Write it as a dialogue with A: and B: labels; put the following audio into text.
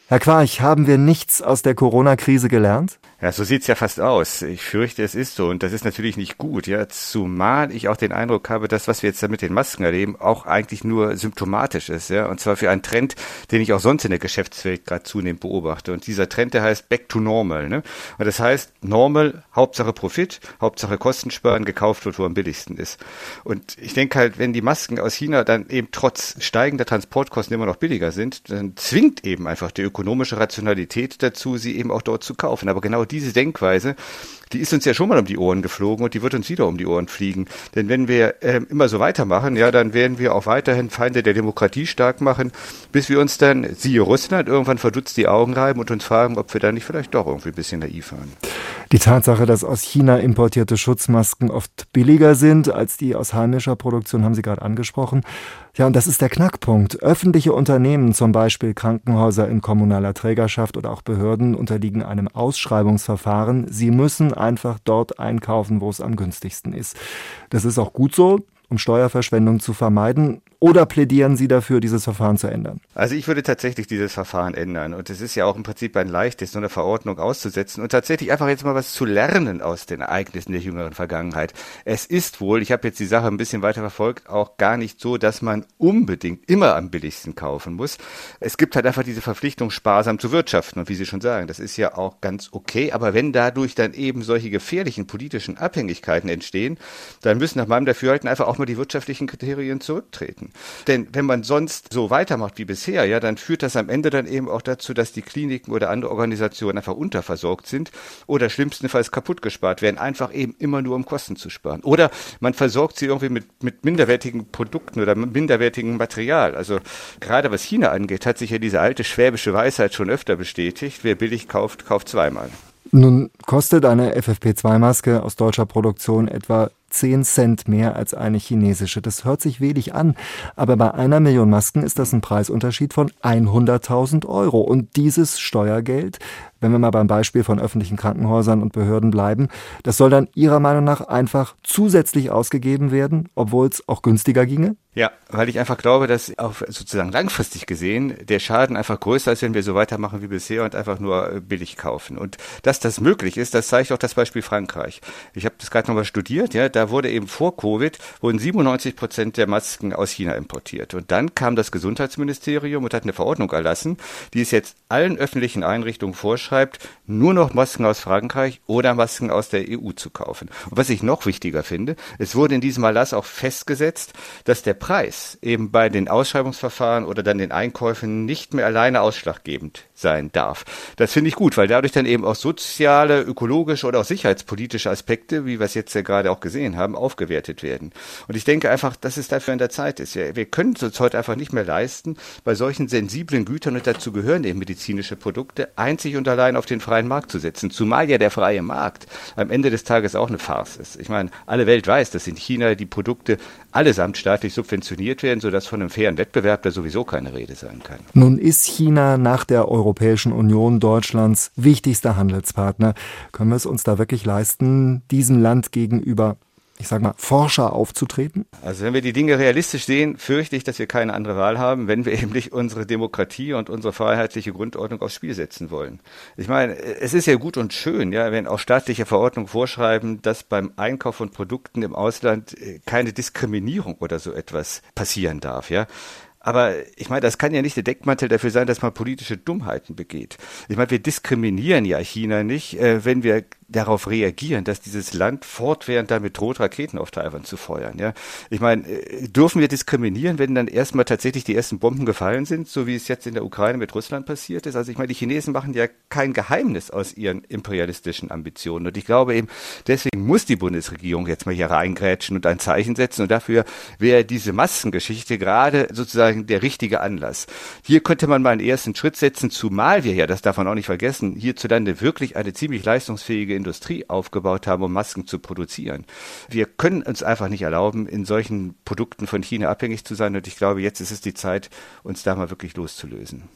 A: Herr Quarch, haben wir nichts aus der Corona-Krise gelernt?
B: Ja, so sieht's ja fast aus. Ich fürchte, es ist so und das ist natürlich nicht gut, ja, zumal ich auch den Eindruck habe, dass was wir jetzt da mit den Masken erleben, auch eigentlich nur symptomatisch ist, ja, und zwar für einen Trend, den ich auch sonst in der Geschäftswelt gerade zunehmend beobachte und dieser Trend, der heißt Back to Normal, ne? Und das heißt Normal, Hauptsache Profit, Hauptsache Kosten sparen, gekauft wird, wo am billigsten ist. Und ich denke halt, wenn die Masken aus China dann eben trotz steigender Transportkosten immer noch billiger sind, dann zwingt eben einfach die ökonomische Rationalität dazu, sie eben auch dort zu kaufen. Aber genau diese Denkweise, die ist uns ja schon mal um die Ohren geflogen und die wird uns wieder um die Ohren fliegen. Denn wenn wir immer so weitermachen, ja, dann werden wir auch weiterhin Feinde der Demokratie stark machen, bis wir uns dann, siehe Russland, irgendwann verdutzt die Augen reiben und uns fragen, ob wir da nicht vielleicht doch irgendwie ein bisschen naiv waren.
A: Die Tatsache, dass aus China importierte Schutzmasken oft billiger sind als die aus heimischer Produktion, haben Sie gerade angesprochen. Ja, und das ist der Knackpunkt. Öffentliche Unternehmen, zum Beispiel Krankenhäuser in kommunaler Trägerschaft oder auch Behörden, unterliegen einem Ausschreibungsverfahren. Sie müssen einfach dort einkaufen, wo es am günstigsten ist. Das ist auch gut so, um Steuerverschwendung zu vermeiden. Oder plädieren Sie dafür, dieses Verfahren zu ändern?
B: Also ich würde tatsächlich dieses Verfahren ändern. Und es ist ja auch im Prinzip ein leichtes, so eine Verordnung auszusetzen und tatsächlich einfach jetzt mal was zu lernen aus den Ereignissen der jüngeren Vergangenheit. Es ist wohl, ich habe jetzt die Sache ein bisschen weiter verfolgt, auch gar nicht so, dass man unbedingt immer am billigsten kaufen muss. Es gibt halt einfach diese Verpflichtung, sparsam zu wirtschaften. Und wie Sie schon sagen, das ist ja auch ganz okay. Aber wenn dadurch dann eben solche gefährlichen politischen Abhängigkeiten entstehen, dann müssen nach meinem Dafürhalten einfach auch mal die wirtschaftlichen Kriterien zurücktreten. Denn wenn man sonst so weitermacht wie bisher, ja, dann führt das am Ende dann eben auch dazu, dass die Kliniken oder andere Organisationen einfach unterversorgt sind oder schlimmstenfalls kaputt gespart werden, einfach eben immer nur um Kosten zu sparen. Oder man versorgt sie irgendwie mit minderwertigen Produkten oder minderwertigem Material. Also gerade was China angeht, hat sich ja diese alte schwäbische Weisheit schon öfter bestätigt. Wer billig kauft, kauft zweimal.
A: Nun kostet eine FFP2-Maske aus deutscher Produktion etwa 10 Cent mehr als eine chinesische. Das hört sich wenig an, aber bei 1 Million Masken ist das ein Preisunterschied von 100.000 Euro. Und dieses Steuergeld, wenn wir mal beim Beispiel von öffentlichen Krankenhäusern und Behörden bleiben, das soll dann Ihrer Meinung nach einfach zusätzlich ausgegeben werden, obwohl es auch günstiger ginge?
B: Ja, weil ich einfach glaube, dass auch sozusagen langfristig gesehen der Schaden einfach größer ist, wenn wir so weitermachen wie bisher und einfach nur billig kaufen. Und dass das möglich ist, das zeigt auch das Beispiel Frankreich. Ich habe das gerade nochmal studiert, ja, da wurde eben vor Covid, wurden 97% der Masken aus China importiert. Und dann kam das Gesundheitsministerium und hat eine Verordnung erlassen, die es jetzt allen öffentlichen Einrichtungen vorschreibt, nur noch Masken aus Frankreich oder Masken aus der EU zu kaufen. Und was ich noch wichtiger finde, es wurde in diesem Erlass auch festgesetzt, dass der Preis eben bei den Ausschreibungsverfahren oder dann den Einkäufen nicht mehr alleine ausschlaggebend sein darf. Das finde ich gut, weil dadurch dann eben auch soziale, ökologische oder auch sicherheitspolitische Aspekte, wie wir es jetzt ja gerade auch gesehen haben, aufgewertet werden. Und ich denke einfach, dass es dafür an der Zeit ist. Wir können es uns heute einfach nicht mehr leisten, bei solchen sensiblen Gütern, und dazu gehören eben medizinische Produkte, einzig und allein auf den freien Markt zu setzen. Zumal ja der freie Markt am Ende des Tages auch eine Farce ist. Ich meine, alle Welt weiß, dass in China die Produkte allesamt staatlich subventioniert werden, sodass von einem fairen Wettbewerb da sowieso keine Rede sein kann.
A: Nun ist China nach der Europäischen Union Deutschlands wichtigster Handelspartner. Können wir es uns da wirklich leisten, diesem Land gegenüber, ich sag mal, forscher aufzutreten?
B: Also wenn wir die Dinge realistisch sehen, fürchte ich, dass wir keine andere Wahl haben, wenn wir eben nicht unsere Demokratie und unsere freiheitliche Grundordnung aufs Spiel setzen wollen. Ich meine, es ist ja gut und schön, ja, wenn auch staatliche Verordnungen vorschreiben, dass beim Einkauf von Produkten im Ausland keine Diskriminierung oder so etwas passieren darf, ja. Aber ich meine, das kann ja nicht der Deckmantel dafür sein, dass man politische Dummheiten begeht. Ich meine, wir diskriminieren ja China nicht, wenn wir darauf reagieren, dass dieses Land fortwährend damit droht, Raketen auf Taiwan zu feuern. Ja, ich meine, dürfen wir diskriminieren, wenn dann erstmal tatsächlich die ersten Bomben gefallen sind, so wie es jetzt in der Ukraine mit Russland passiert ist? Also ich meine, die Chinesen machen ja kein Geheimnis aus ihren imperialistischen Ambitionen. Und ich glaube eben, deswegen muss die Bundesregierung jetzt mal hier reingrätschen und ein Zeichen setzen. Und dafür wäre diese Massengeschichte gerade sozusagen der richtige Anlass. Hier könnte man mal einen ersten Schritt setzen, zumal wir ja, das darf man auch nicht vergessen, hierzulande wirklich eine ziemlich leistungsfähige Industrie aufgebaut haben, um Masken zu produzieren. Wir können uns einfach nicht erlauben, in solchen Produkten von China abhängig zu sein. Und ich glaube, jetzt ist es die Zeit, uns da mal wirklich loszulösen.